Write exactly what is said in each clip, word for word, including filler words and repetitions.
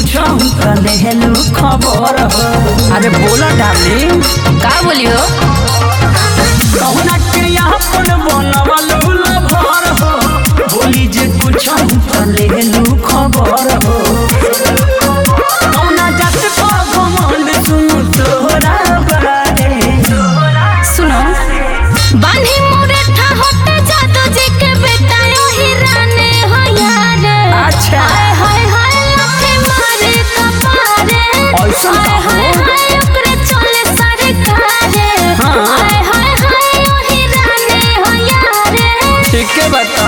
कुछ लेलू खबर हो। अरे बोला डार्लिंग का बोलियो कहुना के यहाँ पर बनवलू लभर हो। बोली जे कुछ लेलू खबर हो। कहुना जात पर घमंड सुनु तोरा बारे। सुनो बानी मोरे ठा होते जादू जी के बेटा यो हिराने हो यार। अच्छा हाय हाय लखे मारे कपारे ऐसा का हो? हाय हाय ओकरे चले सारे कारे। हाँ। हाय हाय हाय यो हिराने हो यार। ठीक है बता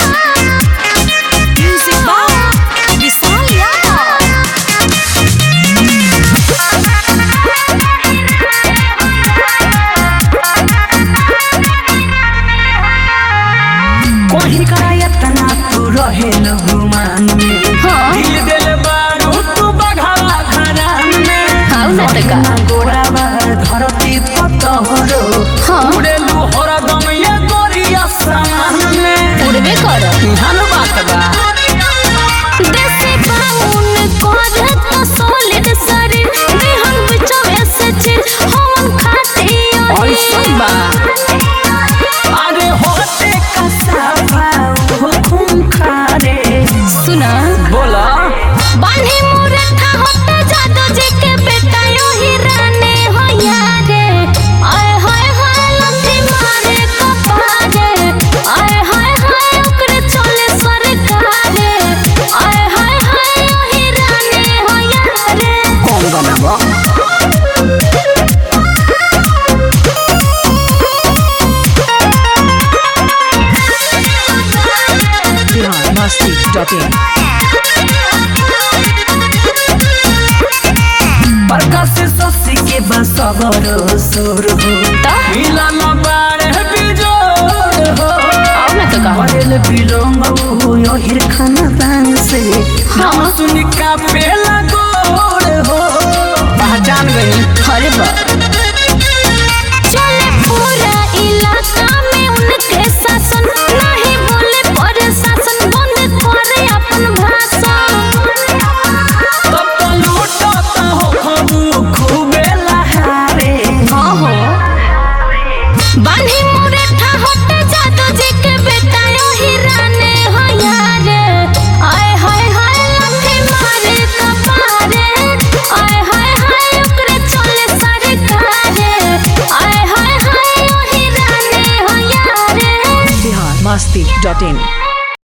म्यूजिक बाय विशाल यादव। कोई करायतना तू रहे न गुमान में। हाँ। दिल दिल बारू तू बघावा घरान में। हाउ ना तका गोरावा धरती पतहरो। हाँ। उड़ेलू हरदम ये गोरिया सामान में। उड़बे करो हन बात बा देसी बाउन कोर तो सॉलिड शरीर देहन बिचवे से चिर हम खाते ऐसा बा अरे होते कसावा हो खून खारे। सुना बोला बानी मोरे ठा होते जादू जी के बेटा यो हिराने हो यारे। आय हाय हाय लठी मारे कपारे। आय हाय हाय ओकरे चले सरकारे। आय हाय हाय यो हिराने हो यारे। कौन बनाबो मस्ती डॉट इन प्रकाश शशि के बसवर सुर हो। ता? मिलन बारे बिजोर हो। आओ ना तो कहो परेल बिलोंग यो हिरखाना दान से। हाँ। नाम सुन का पेला गोर हो। पहचान गई अरे बा चले पूरा इलाका में उनके शासन नहीं बोले पर शासन बंद करे अपन भाषण। तब तो लूटता हो खबू खूबे लहारे। हाँ हो बानी मोरे ठा होते जादू जी के बेटा यो हिराने हो यारे। आय हाय हाय लखे मारे कपारे। आय हाय हाय ओकरे चले सारे कारे। आय हाय हाय यो हिराने हो यारे। बिहार मस्ती डॉट इन